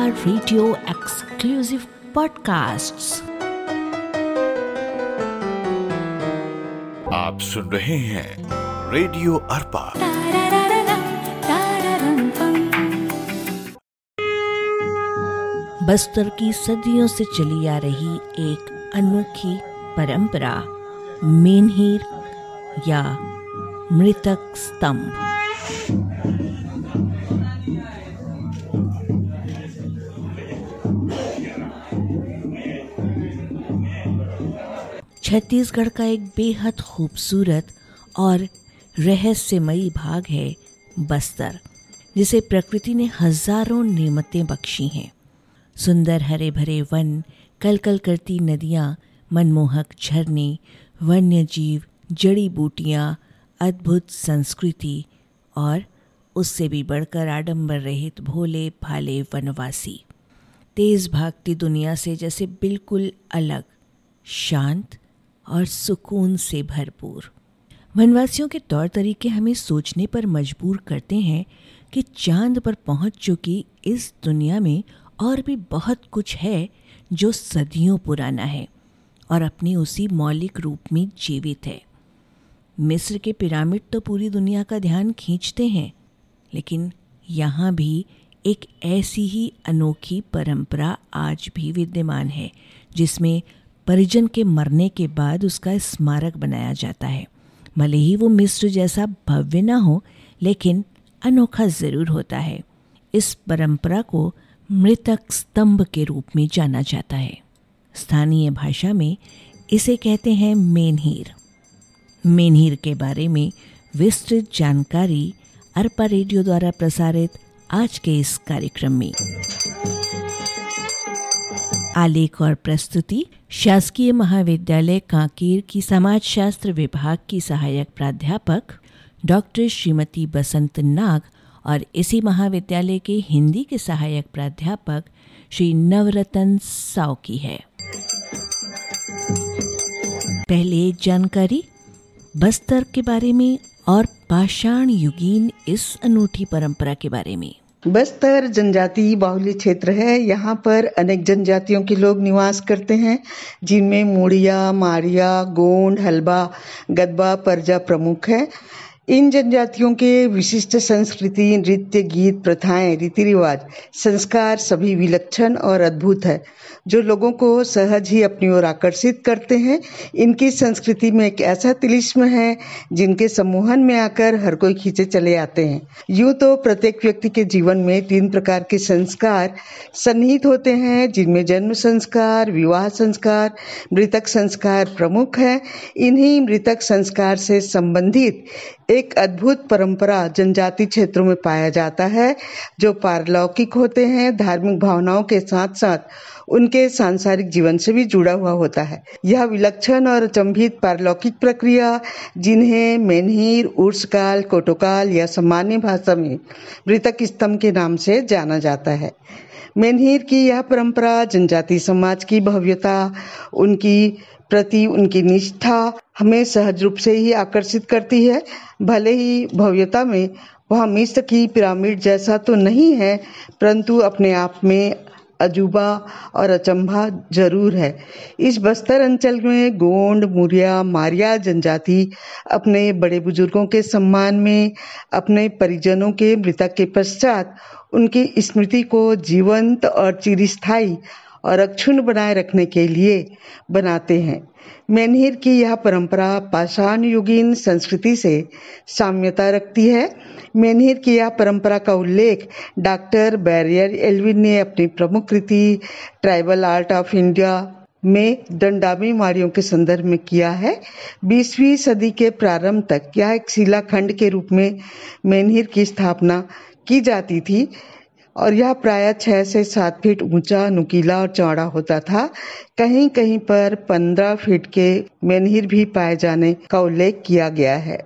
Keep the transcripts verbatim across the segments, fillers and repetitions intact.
Radio exclusive podcasts. आप सुन रहे हैं रेडियो अर्पा। बस्तर की सदियों से चली आ रही एक अनोखी परंपरा मेनहीर या मृतक स्तंभ। छत्तीसगढ़ का एक बेहद खूबसूरत और रहस्यमयी भाग है बस्तर, जिसे प्रकृति ने हजारों नेमतें बख्शी हैं। सुंदर हरे भरे वन, कलकल करती नदियाँ, मनमोहक झरने, वन्य जीव, जड़ी बूटियाँ, अद्भुत संस्कृति और उससे भी बढ़कर आडंबर रहित भोले भाले वनवासी। तेज भागती दुनिया से जैसे बिल्कुल अलग, शांत और सुकून से भरपूर। वनवासियों के तौर तरीके हमें सोचने पर मजबूर करते हैं कि चांद पर पहुंच चुकी इस दुनिया में और भी बहुत कुछ है जो सदियों पुराना है और अपने उसी मौलिक रूप में जीवित है। मिस्र के पिरामिड तो पूरी दुनिया का ध्यान खींचते हैं, लेकिन यहाँ भी एक ऐसी ही अनोखी परंपरा आज भी विद्यमान है, जिसमें परिजन के मरने के बाद उसका स्मारक बनाया जाता है। भले ही वो मिस्र जैसा भव्य न हो, लेकिन अनोखा ज़रूर होता है। इस परंपरा को मृतक स्तंभ के रूप में जाना जाता है। स्थानीय भाषा में इसे कहते हैं मेनहीर। मेनहीर के बारे में विस्तृत जानकारी अर्पा रेडियो द्वारा प्रसारित आज के इस कार्यक्रम में। आलेख और प्रस्तुति शासकीय महाविद्यालय कांकेर की समाजशास्त्र विभाग की सहायक प्राध्यापक डॉक्टर श्रीमती बसंत नाग और इसी महाविद्यालय के हिंदी के सहायक प्राध्यापक श्री नवरतन साव की है। पहले एक जानकारी बस्तर के बारे में और पाषाण युगीन इस अनूठी परंपरा के बारे में। बस्तर जनजाति बाहुल्य क्षेत्र है। यहाँ पर अनेक जनजातियों के लोग निवास करते हैं, जिनमें मुड़िया, मारिया, गोंड, हलबा, गदबा, परजा प्रमुख है। इन जनजातियों के विशिष्ट संस्कृति, नृत्य, गीत, प्रथाएं, रीति रिवाज, संस्कार सभी विलक्षण और अद्भुत है, जो लोगों को सहज ही अपनी ओर आकर्षित करते हैं। इनकी संस्कृति में एक ऐसा तिलिस्म है जिनके सम्मोहन में आकर हर कोई खींचे चले आते हैं। यूँ तो प्रत्येक व्यक्ति के जीवन में तीन प्रकार के संस्कार सन्निहित होते हैं, जिनमें जन्म संस्कार, विवाह संस्कार, मृतक संस्कार प्रमुख है। इन्हीं मृतक संस्कार से संबंधित एक अद्भुत परंपरा जनजाति क्षेत्रों में पाया जाता है, जो पारलौकिक होते हैं, धार्मिक भावनाओं के साथ साथ उनके सांसारिक जीवन से भी जुड़ा हुआ होता है। यह विलक्षण और अचंभित पारलौकिक प्रक्रिया, जिन्हें मेनहीर, उर्सकाल, कोटोकाल या सामान्य भाषा में मृतक स्तंभ के नाम से जाना जाता है। मेनहीर की यह परंपरा जनजाति समाज की भव्यता, उनकी प्रति उनकी निष्ठा हमें सहज रूप से ही आकर्षित करती है। भले ही भव्यता में वह मिस्र की पिरामिड जैसा तो नहीं है, परंतु अपने आप में अजूबा और अचंभा जरूर है। इस बस्तर अंचल में गोंड, मुरिया, मारिया जनजाति अपने बड़े बुजुर्गों के सम्मान में अपने परिजनों के मृतक के पश्चात उनकी स्मृति को जीवंत और चिरस्थायी और अक्षुण्ण बनाए रखने के लिए बनाते हैं। मेनहीर की यह परंपरा पाषाण युगीन संस्कृति से साम्यता रखती है। मेनहीर की यह परंपरा का उल्लेख डॉक्टर बैरियर एल्विन ने अपनी प्रमुख कृति ट्राइबल आर्ट ऑफ इंडिया में दंडामी माड़ियों के संदर्भ में किया है। बीसवीं सदी के प्रारंभ तक यह एक शिलाखंड के रूप में मेनहीर की स्थापना की जाती थी और यह प्रायः छह से सात फीट ऊंचा, नुकीला और चौड़ा होता था। कहीं कहीं पर पंद्रह फीट के मेनहीर भी पाए जाने का उल्लेख किया गया है।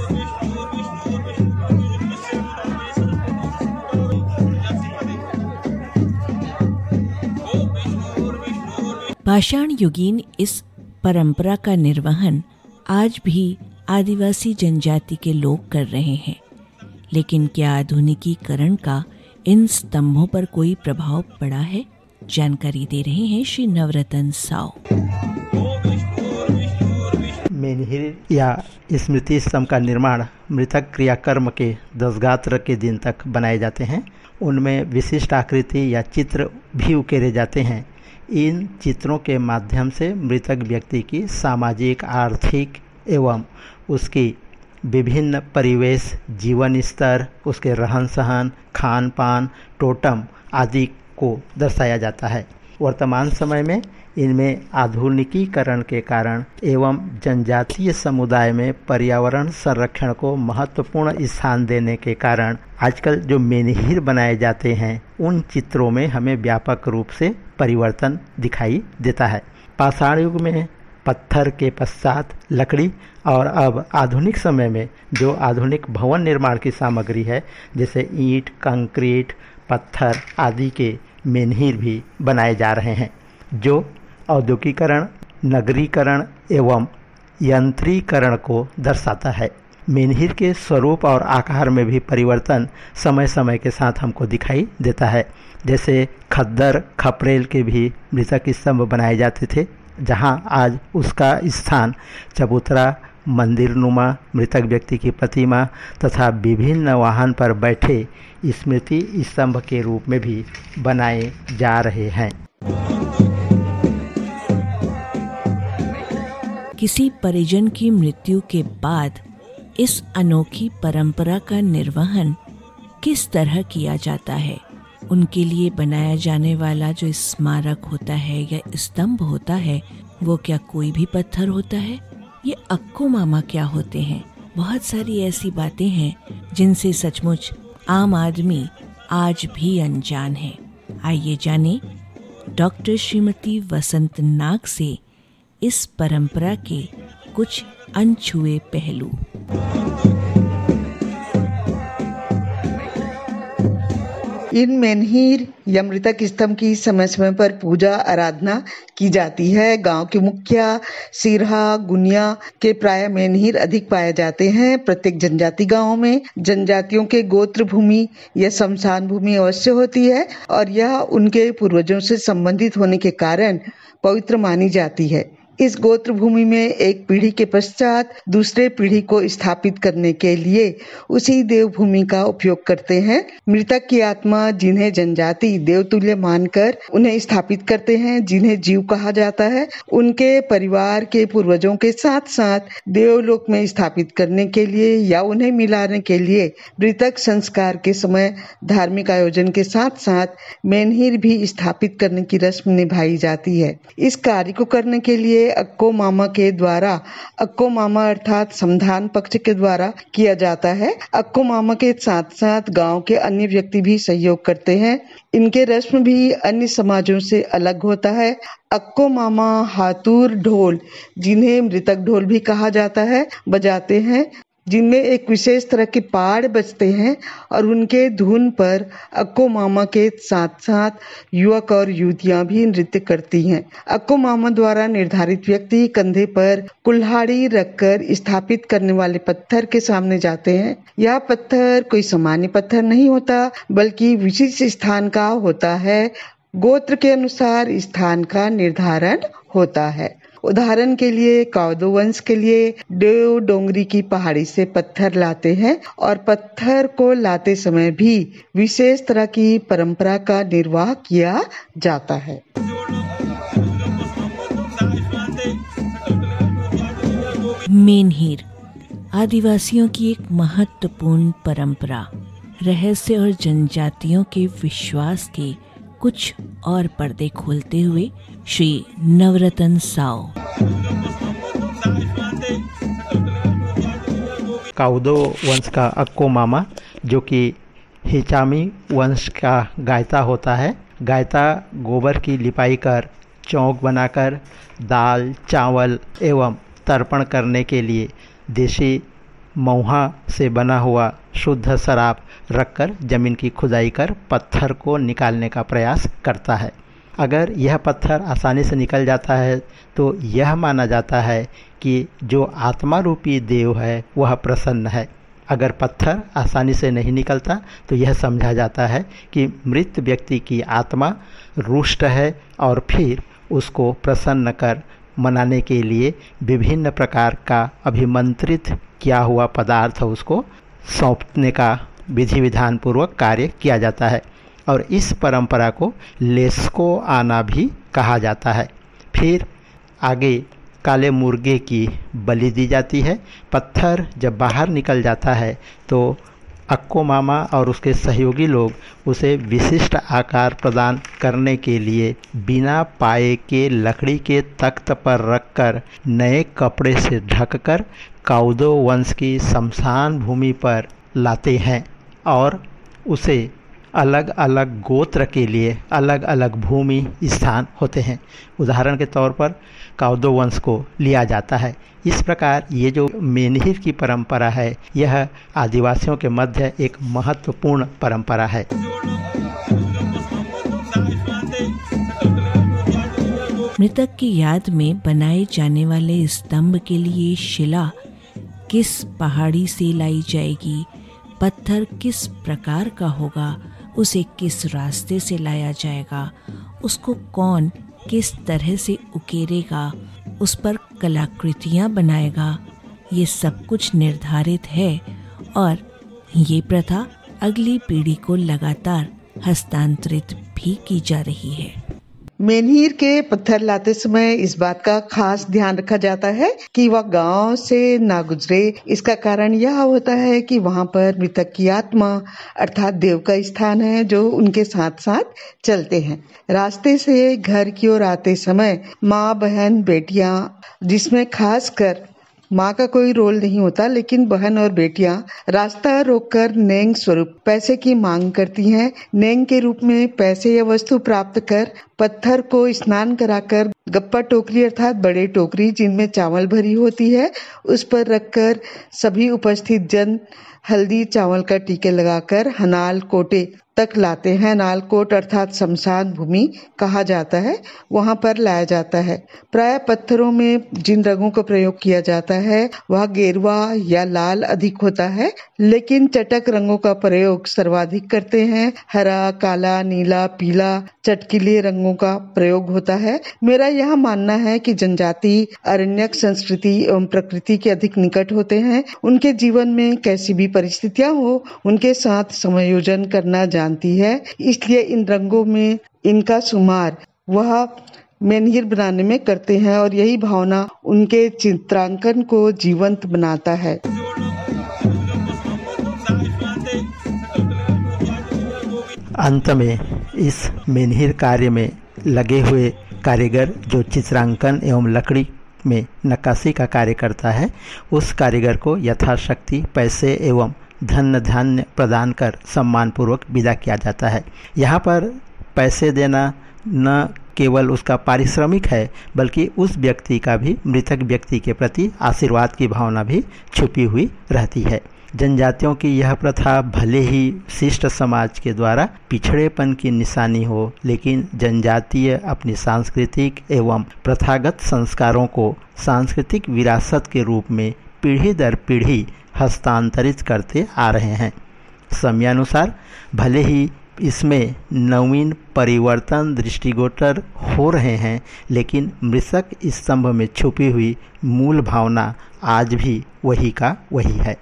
पाषाण युगीन इस परंपरा का निर्वहन आज भी आदिवासी जनजाति के लोग कर रहे हैं, लेकिन क्या आधुनिकीकरण का इन स्तंभों पर कोई प्रभाव पड़ा है? जानकारी दे रहे हैं श्री नवरतन साव। मेनहीर या स्मृति स्तंभ का निर्माण मृतक क्रियाकर्म के दशगात्र के दिन तक बनाए जाते हैं। उनमें विशिष्ट आकृति या चित्र भी उकेरे जाते हैं। इन चित्रों के माध्यम से मृतक व्यक्ति की सामाजिक, आर्थिक एवं उसकी विभिन्न परिवेश, जीवन स्तर, उसके रहन सहन, खान पान, टोटम आदि को दर्शाया जाता है। वर्तमान समय में इनमें आधुनिकीकरण के कारण एवं जनजातीय समुदाय में पर्यावरण संरक्षण को महत्वपूर्ण स्थान देने के कारण आजकल जो मेनहीर बनाए जाते हैं उन चित्रों में हमें व्यापक रूप से परिवर्तन दिखाई देता है। पाषाण युग में पत्थर के पश्चात लकड़ी और अब आधुनिक समय में जो आधुनिक भवन निर्माण की सामग्री है जैसे ईंट, कंक्रीट, पत्थर आदि के मेनहीर भी बनाए जा रहे हैं, जो औद्योगिकरण, नगरीकरण एवं यंत्रीकरण को दर्शाता है। मेनहीर के स्वरूप और आकार में भी परिवर्तन समय समय के साथ हमको दिखाई देता है। जैसे खद्दर, खपरेल के भी मृतक स्तंभ बनाए जाते थे, जहां आज उसका स्थान चबूतरा, मंदिर नुमा मृतक व्यक्ति की प्रतिमा तथा विभिन्न वाहन पर बैठे स्मृति स्तंभ के रूप में भी बनाए जा रहे हैं। किसी परिजन की मृत्यु के बाद इस अनोखी परंपरा का निर्वहन किस तरह किया जाता है? उनके लिए बनाया जाने वाला जो स्मारक होता है या स्तंभ होता है, वो क्या कोई भी पत्थर होता है? ये अक्को मामा क्या होते हैं? बहुत सारी ऐसी बातें हैं जिनसे सचमुच आम आदमी आज भी अनजान है। आइए जाने डॉक्टर श्रीमती वसंत नाग से इस परंपरा के कुछ अनछुए पहलू। इन मेनहीर या मृतक स्तंभ की समय समय पर पूजा आराधना की जाती है। गांव के मुखिया, सिरहा, गुनिया के प्राय मेनहीर अधिक पाए जाते हैं। प्रत्येक जनजाति गांव में जनजातियों के गोत्र भूमि या शमशान भूमि अवश्य होती है और यह उनके पूर्वजों से संबंधित होने के कारण पवित्र मानी जाती है। इस गोत्र भूमि में एक पीढ़ी के पश्चात दूसरे पीढ़ी को स्थापित करने के लिए उसी देवभूमि का उपयोग करते हैं। मृतक की आत्मा जिन्हें जनजाति देवतुल्य मानकर उन्हें स्थापित करते हैं, जिन्हें जीव कहा जाता है, उनके परिवार के पूर्वजों के साथ साथ देवलोक में स्थापित करने के लिए या उन्हें मिलाने के लिए मृतक संस्कार के समय धार्मिक आयोजन के साथ साथ मेनहीर भी स्थापित करने की रस्म निभाई जाती है। इस कार्य को करने के लिए अक्को मामा के द्वारा, अक्को मामा अर्थात समधान पक्ष के द्वारा किया जाता है। अक्को मामा के साथ साथ गांव के अन्य व्यक्ति भी सहयोग करते हैं। इनके रस्म भी अन्य समाजों से अलग होता है। अक्को मामा हाथुर ढोल, जिन्हें मृतक ढोल भी कहा जाता है, बजाते हैं, जिनमें एक विशेष तरह के पाड़ बजते हैं और उनके धुन पर अक्को मामा के साथ साथ युवक और युवतियां भी नृत्य करती हैं। अक्को मामा द्वारा निर्धारित व्यक्ति कंधे पर कुल्हाड़ी रखकर स्थापित करने वाले पत्थर के सामने जाते हैं। यह पत्थर कोई सामान्य पत्थर नहीं होता, बल्कि विशिष्ट स्थान का होता है। गोत्र के अनुसार स्थान का निर्धारण होता है। उदाहरण के लिए कावदो वंश के लिए देव डोंगरी की पहाड़ी से पत्थर लाते हैं और पत्थर को लाते समय भी विशेष तरह की परंपरा का निर्वाह किया जाता है। मेनहीर आदिवासियों की एक महत्वपूर्ण परंपरा, रहस्य और जनजातियों के विश्वास के कुछ और पर्दे खोलते हुए श्री नवरतन साव। काउदो वंश का अक्को मामा, जो कि हिचामी वंश का गायता होता है, गायता गोबर की लिपाई कर चौक बनाकर दाल, चावल एवं तर्पण करने के लिए देशी महुआ से बना हुआ शुद्ध शराब रखकर जमीन की खुदाई कर पत्थर को निकालने का प्रयास करता है। अगर यह पत्थर आसानी से निकल जाता है तो यह माना जाता है कि जो आत्मा रूपी देव है वह प्रसन्न है। अगर पत्थर आसानी से नहीं निकलता तो यह समझा जाता है कि मृत व्यक्ति की आत्मा रुष्ट है और फिर उसको प्रसन्न कर मनाने के लिए विभिन्न प्रकार का अभिमंत्रित किया हुआ पदार्थ उसको सौंपने का विधि विधान पूर्वक कार्य किया जाता है और इस परंपरा को लेस्को आना भी कहा जाता है। फिर आगे काले मुर्गे की बलि दी जाती है। पत्थर जब बाहर निकल जाता है तो अक्को मामा और उसके सहयोगी लोग उसे विशिष्ट आकार प्रदान करने के लिए बिना पाए के लकड़ी के तख्त पर रखकर नए कपड़े से ढककर काउदो वंश की शमशान भूमि पर लाते हैं और उसे अलग अलग गोत्र के लिए अलग अलग भूमि स्थान होते हैं। उदाहरण के तौर पर काउदो वंश को लिया जाता है। इस प्रकार ये जो मेनहिर की परंपरा है यह आदिवासियों के मध्य एक महत्वपूर्ण परंपरा है। मृतक की याद में बनाए जाने वाले स्तंभ के लिए शिला किस पहाड़ी से लाई जाएगी, पत्थर किस प्रकार का होगा, उसे किस रास्ते से लाया जाएगा, उसको कौन किस तरह से उकेरेगा, उस पर कलाकृतियाँ बनाएगा, ये सब कुछ निर्धारित है और ये प्रथा अगली पीढ़ी को लगातार हस्तांतरित भी की जा रही है। मेनहिर के पत्थर लाते समय इस बात का खास ध्यान रखा जाता है कि वह गांव से ना गुजरे। इसका कारण यह होता है कि वहां पर मृतक की आत्मा अर्थात देव का स्थान है जो उनके साथ साथ चलते हैं। रास्ते से घर की ओर आते समय माँ, बहन, बेटियां, जिसमें खासकर माँ का कोई रोल नहीं होता, लेकिन बहन और बेटियां रास्ता रोककर नेंग स्वरूप पैसे की मांग करती हैं। नेंग के रूप में पैसे या वस्तु प्राप्त कर पत्थर को स्नान कराकर गप्पा टोकरी अर्थात बड़े टोकरी जिनमें चावल भरी होती है उस पर रखकर सभी उपस्थित जन हल्दी चावल का टीके लगाकर हनाल कोटे तक लाते हैं। नालकोट अर्थात शमशान भूमि कहा जाता है, वहां पर लाया जाता है। प्राय पत्थरों में जिन रंगों का प्रयोग किया जाता है वह गेरुआ या लाल अधिक होता है, लेकिन चटक रंगों का प्रयोग सर्वाधिक करते हैं। हरा, काला, नीला, पीला, चटकीले रंगों का प्रयोग होता है। मेरा यह मानना है कि जनजाति अरण्यक संस्कृति एवं प्रकृति के अधिक निकट होते हैं। उनके जीवन में कैसी भी परिस्थितियां हो उनके साथ समायोजन करना जानती है, इसलिए इन रंगों में इनका शुमार वह मेनहिर बनाने में करते हैं और यही भावना उनके चित्रांकन को जीवंत बनाता है। अंत में इस मेनहिर कार्य में लगे हुए कारीगर जो चित्रांकन एवं लकड़ी में नक्काशी का कार्य करता है उस कारीगर को यथाशक्ति पैसे एवं धन धान्य प्रदान कर सम्मानपूर्वक विदा किया जाता है। यहाँ पर पैसे देना न केवल उसका पारिश्रमिक है बल्कि उस व्यक्ति का भी मृतक व्यक्ति के प्रति आशीर्वाद की भावना भी छुपी हुई रहती है। जनजातियों की यह प्रथा भले ही शिष्ट समाज के द्वारा पिछड़ेपन की निशानी हो, लेकिन जनजातीय अपनी सांस्कृतिक एवं प्रथागत संस्कारों को सांस्कृतिक विरासत के रूप में पीढ़ी दर पीढ़ी हस्तांतरित करते आ रहे हैं। समयानुसार भले ही इसमें नवीन परिवर्तन दृष्टिगोचर हो रहे हैं, लेकिन मृतक स्तंभ में छुपी हुई मूल भावना आज भी वही का वही है।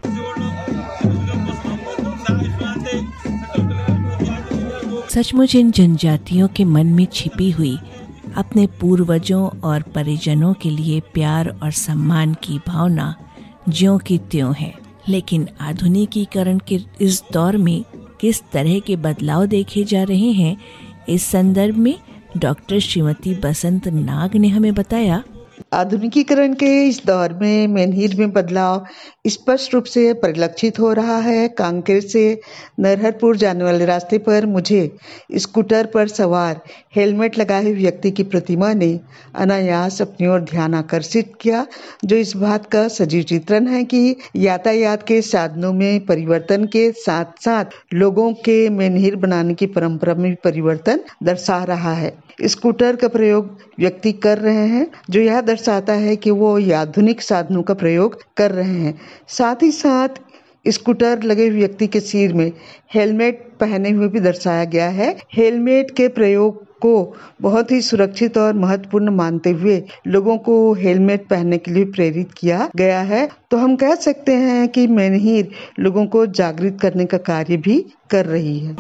सचमुच इन जनजातियों के मन में छिपी हुई अपने पूर्वजों और परिजनों के लिए प्यार और सम्मान की भावना ज्यों की त्यों है, लेकिन आधुनिकीकरण के इस दौर में किस तरह के बदलाव देखे जा रहे हैं, इस संदर्भ में डॉक्टर श्रीमती बसंत नाग ने हमें बताया। आधुनिकीकरण के इस दौर में मेनहिर में बदलाव स्पष्ट रूप से परिलक्षित हो रहा है। कांकेर से नरहरपुर जाने वाले रास्ते पर मुझे स्कूटर पर सवार हेलमेट लगाए हुए व्यक्ति की प्रतिमा ने अनायास अपनी ओर ध्यान आकर्षित किया, जो इस बात का सजीव चित्रण है कि यातायात के साधनों में परिवर्तन के साथ साथ लोगों के मेनहिर बनाने की परंपरा में परिवर्तन दर्शा रहा है। स्कूटर का प्रयोग व्यक्ति कर रहे हैं, जो यह दर्शाता है कि वो आधुनिक साधनों का प्रयोग कर रहे हैं। साथ ही साथ स्कूटर लगे हुए व्यक्ति के सिर में हेलमेट पहने हुए भी दर्शाया गया है। हेलमेट के प्रयोग को बहुत ही सुरक्षित और महत्वपूर्ण मानते हुए लोगों को हेलमेट पहनने के लिए प्रेरित किया गया है। तो हम कह सकते हैं कि मेनहीर लोगों को जागृत करने का कार्य भी कर रही है।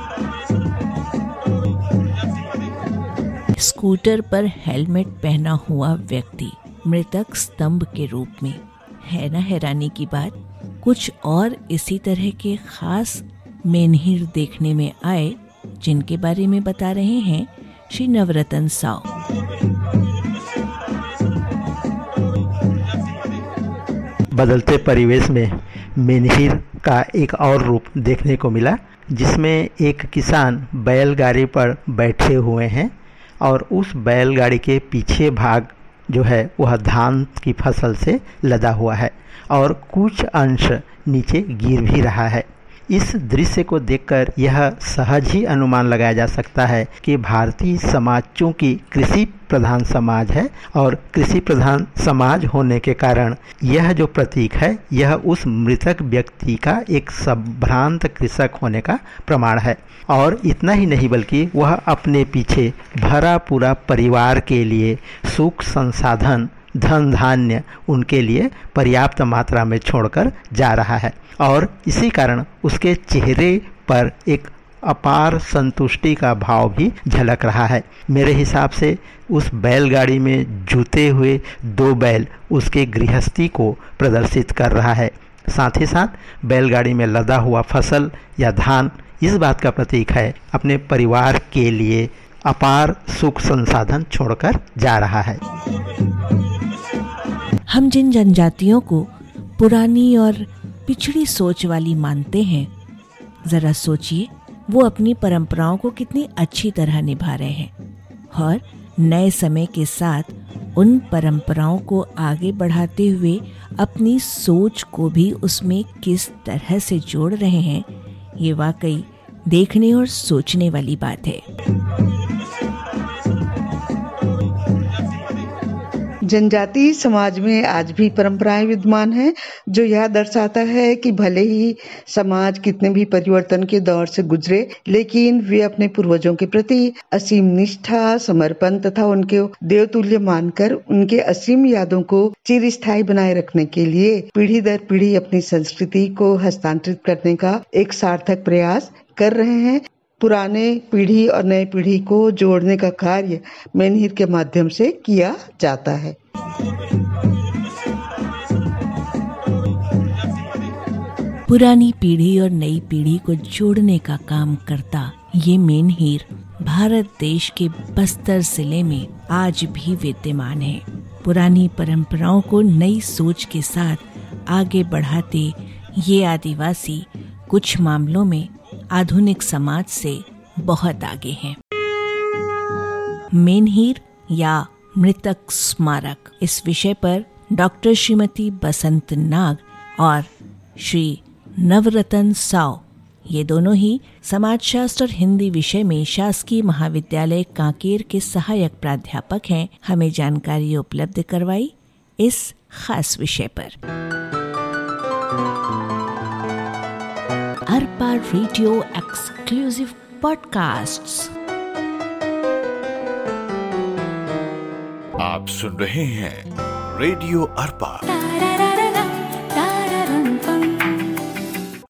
स्कूटर पर हेलमेट पहना हुआ व्यक्ति मृतक स्तंभ के रूप में, है ना हैरानी की बात। कुछ और इसी तरह के खास मेनहीर देखने में आए, जिनके बारे में बता रहे हैं श्री नवरतन साव। बदलते परिवेश में मेनहीर का एक और रूप देखने को मिला, जिसमें एक किसान बैलगाड़ी पर बैठे हुए हैं और उस बैलगाड़ी के पीछे भाग जो है वह धान की फसल से लदा हुआ है और कुछ अंश नीचे गिर भी रहा है। इस दृश्य को देखकर यह सहज ही अनुमान लगाया जा सकता है कि भारतीय समाज चूंकि कृषि प्रधान समाज है और कृषि प्रधान समाज होने के कारण यह जो प्रतीक है यह उस मृतक व्यक्ति का एक संभ्रांत कृषक होने का प्रमाण है। और इतना ही नहीं बल्कि वह अपने पीछे भरा पूरा परिवार के लिए सुख संसाधन धन धान्य उनके लिए पर्याप्त मात्रा में छोड़कर जा रहा है और इसी कारण उसके चेहरे पर एक अपार संतुष्टि का भाव भी झलक रहा है। मेरे हिसाब से उस बैलगाड़ी में जूते हुए दो बैल उसके गृहस्थी को प्रदर्शित कर रहा है। साथ ही साथ बैलगाड़ी में लदा हुआ फसल या धान इस बात का प्रतीक है अपने परिवार के लिए अपार सुख संसाधन छोड़कर जा रहा है। हम जिन जनजातियों को पुरानी और पिछड़ी सोच वाली मानते हैं, जरा सोचिए वो अपनी परंपराओं को कितनी अच्छी तरह निभा रहे हैं और नए समय के साथ उन परंपराओं को आगे बढ़ाते हुए अपनी सोच को भी उसमें किस तरह से जोड़ रहे हैं, ये वाकई देखने और सोचने वाली बात है। जनजातीय समाज में आज भी परंपराएं विद्यमान हैं, जो यह दर्शाता है कि भले ही समाज कितने भी परिवर्तन के दौर से गुजरे, लेकिन वे अपने पूर्वजों के प्रति असीम निष्ठा, समर्पण तथा उनके देवतुल्य मानकर उनके असीम यादों को चिरस्थायी बनाए रखने के लिए पीढ़ी दर पीढ़ी अपनी संस्कृति को हस्तांतरित करने का एक सार्थक प्रयास कर रहे हैं। पुराने पीढ़ी और नई पीढ़ी को जोड़ने का कार्य मेनहीर के माध्यम से किया जाता है। पुरानी पीढ़ी और नई पीढ़ी को जोड़ने का काम करता ये मेनहीर भारत देश के बस्तर जिले में आज भी विद्यमान है। पुरानी परंपराओं को नई सोच के साथ आगे बढ़ाते ये आदिवासी कुछ मामलों में आधुनिक समाज से बहुत आगे हैं। मेनहीर या मृतक स्मारक, इस विषय पर डॉक्टर श्रीमती बसंत नाग और श्री नवरतन साव, ये दोनों ही समाजशास्त्र और हिंदी विषय में शासकीय महाविद्यालय कांकेर के सहायक प्राध्यापक हैं, हमें जानकारी उपलब्ध करवाई इस खास विषय पर। Arpa radio exclusive podcasts. आप सुन रहे हैं रेडियो अरपा।